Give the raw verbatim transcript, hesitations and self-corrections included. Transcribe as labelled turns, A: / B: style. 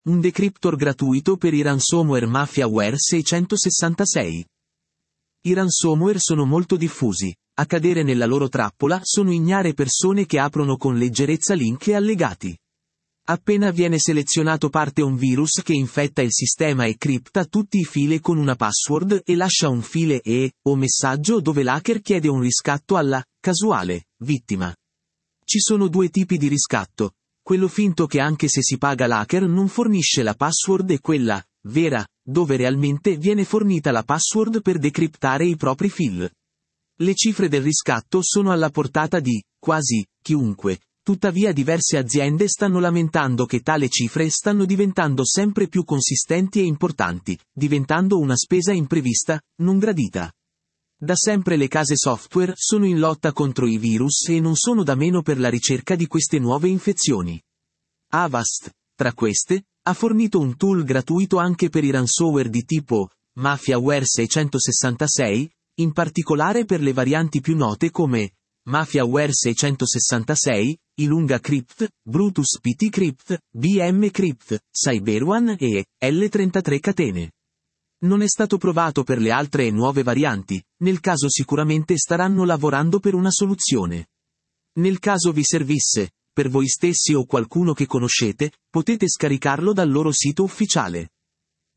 A: Un decryptor gratuito per i ransomware MafiaWare seicentosessantasei. I ransomware sono molto diffusi. A cadere nella loro trappola sono ignare persone che aprono con leggerezza link e allegati. Appena viene selezionato parte un virus che infetta il sistema e cripta tutti i file con una password e lascia un file e, o messaggio dove l'hacker chiede un riscatto alla, casuale, vittima. Ci sono due tipi di riscatto. Quello finto che anche se si paga l'hacker non fornisce la password e quella, vera, dove realmente viene fornita la password per decriptare i propri file. Le cifre del riscatto sono alla portata di, quasi, chiunque. Tuttavia diverse aziende stanno lamentando che tale cifre stanno diventando sempre più consistenti e importanti, diventando una spesa imprevista, non gradita. Da sempre le case software sono in lotta contro i virus e non sono da meno per la ricerca di queste nuove infezioni. Avast, tra queste, ha fornito un tool gratuito anche per i ransomware di tipo MafiaWare seicentosessantasei, in particolare per le varianti più note come MafiaWare seicentosessantasei, Ilunga Crypt, Brutus P T Crypt, B M Crypt, CyberOne e L trentatré Catene. Non è stato provato per le altre e nuove varianti, nel caso sicuramente staranno lavorando per una soluzione. Nel caso vi servisse, per voi stessi o qualcuno che conoscete, potete scaricarlo dal loro sito ufficiale.